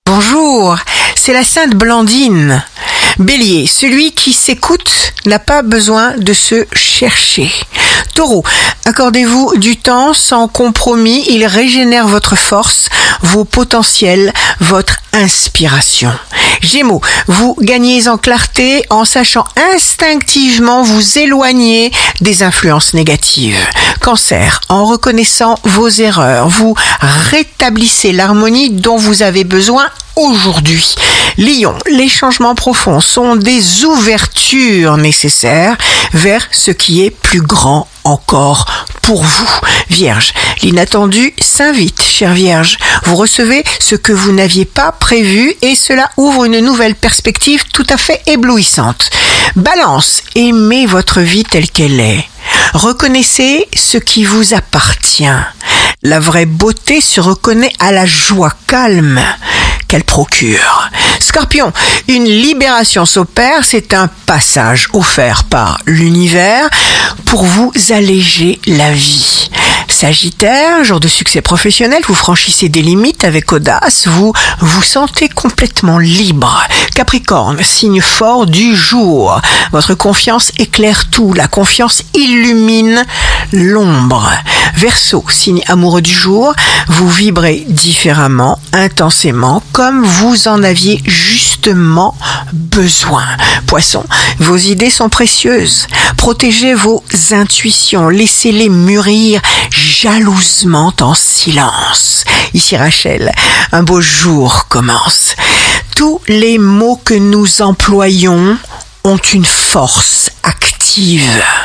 Bonjour, c'est la Sainte Blandine. Bélier, celui qui s'écoute n'a pas besoin de se chercher. Taureau, accordez-vous du temps sans compromis, il régénère votre force, vos potentiels, votre inspiration. Gémeaux, vous gagnez en clarté en sachant instinctivement vous éloigner des influences négatives. Cancer, en reconnaissant vos erreurs, vous rétablissez l'harmonie dont vous avez besoin aujourd'hui. Lion, les changements profonds sont des ouvertures nécessaires vers ce qui est plus grand encore pour vous. Vierge, l'inattendu s'invite, chère Vierge. Vous recevez ce que vous n'aviez pas prévu et cela ouvre une nouvelle perspective tout à fait éblouissante. Balance, aimez votre vie telle qu'elle est. Reconnaissez ce qui vous appartient. La vraie beauté se reconnaît à la joie calme qu'elle procure. Scorpion, une libération s'opère, c'est un passage offert par l'univers pour vous alléger la vie. Sagittaire, jour de succès professionnel, vous franchissez des limites avec audace, vous vous sentez complètement libre. Capricorne, signe fort du jour, votre confiance éclaire tout, la confiance illumine l'ombre. Verseau, signe amoureux du jour, vous vibrez différemment, intensément, comme vous en aviez justement besoin. Poisson, vos idées sont précieuses. Protégez vos intuitions, laissez-les mûrir jalousement en silence. Ici Rachel, un beau jour commence. Tous les mots que nous employons ont une force active.